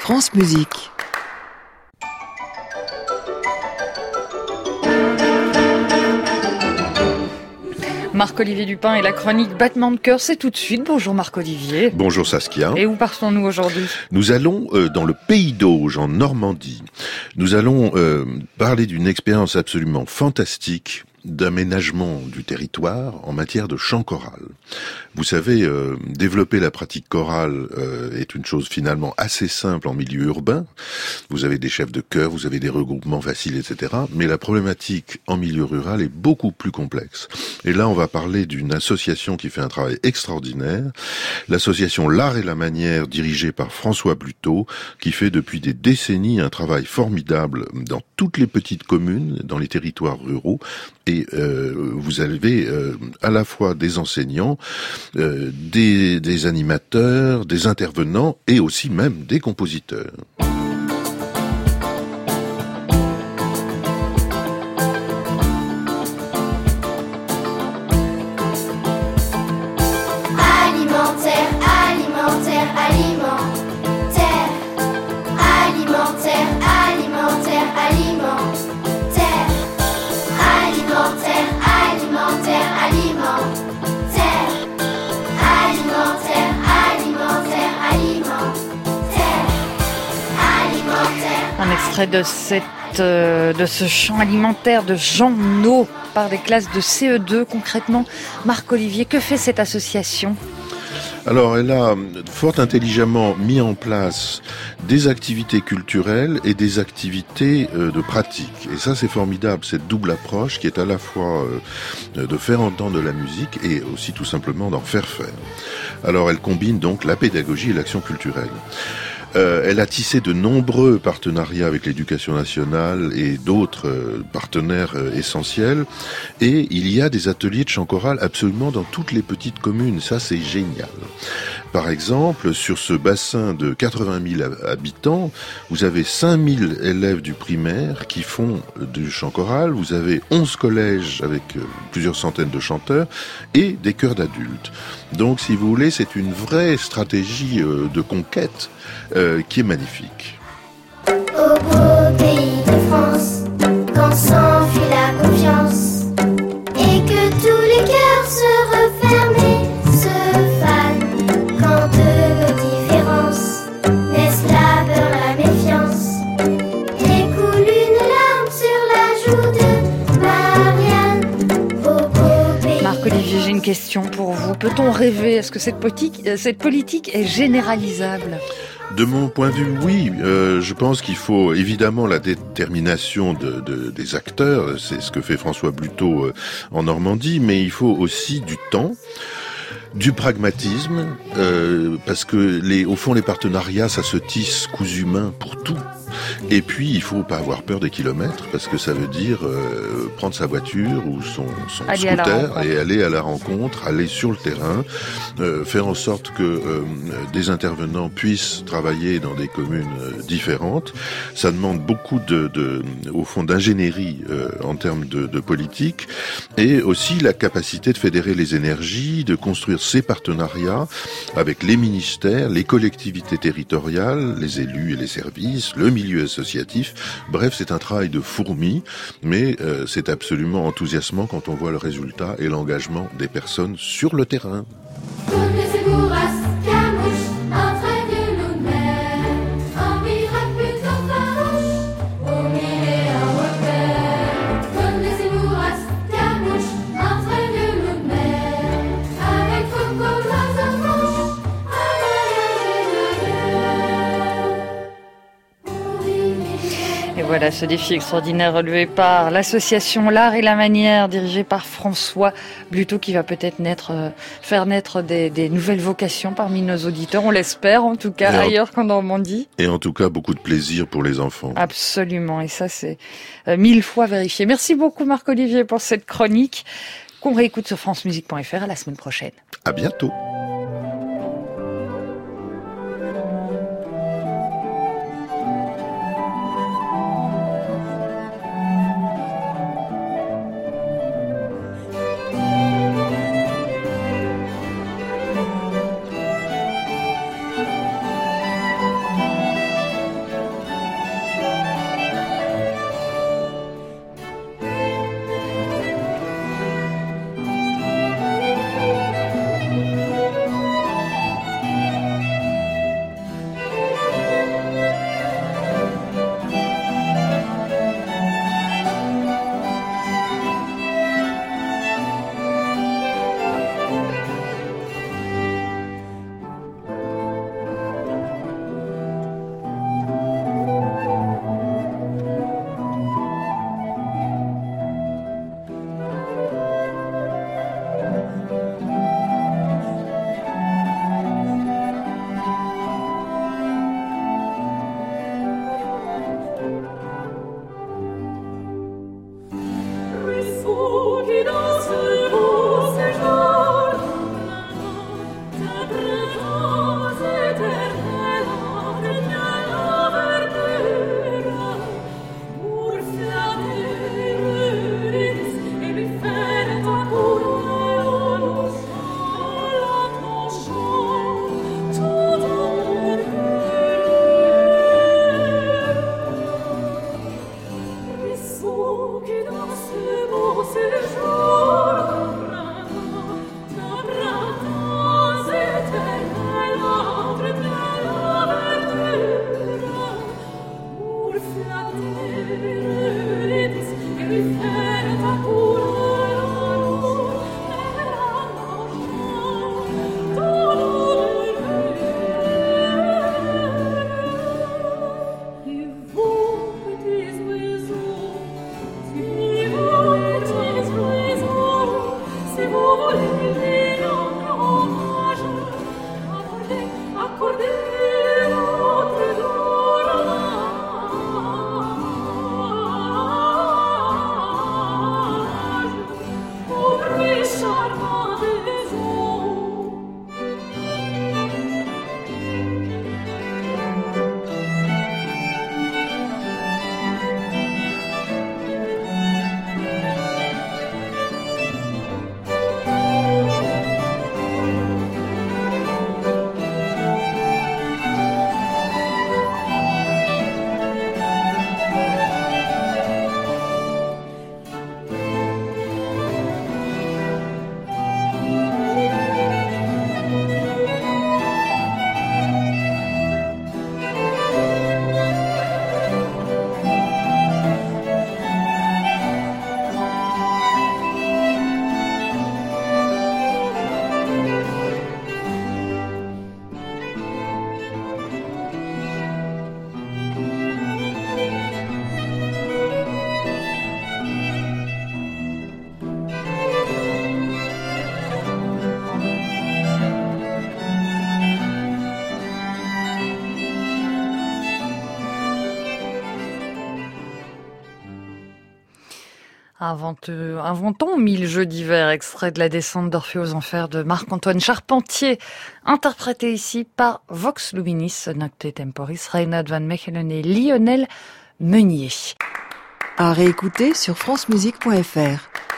France Musique. Marc-Olivier Dupin et la chronique Battement de cœur, c'est tout de suite. Bonjour Marc-Olivier. Bonjour Saskia. Et où partons-nous aujourd'hui ? Nous allons dans le Pays d'Auge, en Normandie. Nous allons parler d'une expérience absolument fantastique d'aménagement du territoire en matière de chant choral. Vous savez, développer la pratique chorale est une chose finalement assez simple en milieu urbain. Vous avez des chefs de chœur, vous avez des regroupements faciles, etc. Mais la problématique en milieu rural est beaucoup plus complexe. Et là, on va parler d'une association qui fait un travail extraordinaire, l'association L'Art et la Manière, dirigée par François Bluteau, qui fait depuis des décennies un travail formidable dans toutes les petites communes, dans les territoires ruraux. Et vous avez à la fois des enseignants, des animateurs, des intervenants et aussi même des compositeurs. De ce chant alimentaire de Jean No par des classes de CE2 concrètement. Marc-Olivier, que fait cette association ? Alors, elle a fort intelligemment mis en place des activités culturelles et des activités de pratique. Et ça, c'est formidable, cette double approche qui est à la fois de faire entendre de la musique et aussi tout simplement d'en faire faire. Alors, elle combine donc la pédagogie et l'action culturelle. Elle a tissé de nombreux partenariats avec l'Éducation nationale et d'autres partenaires essentiels. Et il y a des ateliers de chant choral absolument dans toutes les petites communes. Ça, c'est génial. Par exemple, sur ce bassin de 80 000 habitants, vous avez 5 000 élèves du primaire qui font du chant choral. Vous avez 11 collèges avec plusieurs centaines de chanteurs et des chœurs d'adultes. Donc, si vous voulez, c'est une vraie stratégie de conquête qui est magnifique. Au beau pays de France, quand s'enfuit la confiance et que tous les cœurs se referment et se fanent, quand de nos différences naissent la peur, la méfiance et coule une larme sur la joue de Marianne. Au beau pays. Marc-Olivier, j'ai une question pour vous. Peut-on rêver ? Est-ce que cette politique est généralisable ? De mon point de vue, oui. Je pense qu'il faut évidemment la détermination des acteurs. C'est ce que fait François Bluteau en Normandie. Mais il faut aussi du temps, du pragmatisme, parce que au fond, les partenariats, ça se tisse cousu main pour tout. Et puis, il faut pas avoir peur des kilomètres, parce que ça veut dire prendre sa voiture ou son scooter et aller à la rencontre, aller sur le terrain, faire en sorte que des intervenants puissent travailler dans des communes différentes. Ça demande beaucoup au fond, d'ingénierie en termes de politique, et aussi la capacité de fédérer les énergies, de construire ces partenariats avec les ministères, les collectivités territoriales, les élus et les services, le milieu associatif. Bref, c'est un travail de fourmi, mais c'est absolument enthousiasmant quand on voit le résultat et l'engagement des personnes sur le terrain. Voilà ce défi extraordinaire relevé par l'association L'Art et la Manière, dirigée par François Bluteau, qui va peut-être faire naître des nouvelles vocations parmi nos auditeurs. On l'espère, en tout cas, ailleurs qu'en Normandie. Et en tout cas, beaucoup de plaisir pour les enfants. Absolument, et ça, c'est 1000 fois vérifié. Merci beaucoup, Marc-Olivier, pour cette chronique qu'on réécoute sur francemusique.fr. À la semaine prochaine. À bientôt. Inventons 1000 jeux d'hiver, extrait de la descente d'Orphée aux Enfers de Marc-Antoine Charpentier, interprété ici par Vox Luminis, Nocte Temporis, Reinhard van Mechelen et Lionel Meunier. À réécouter sur francemusique.fr.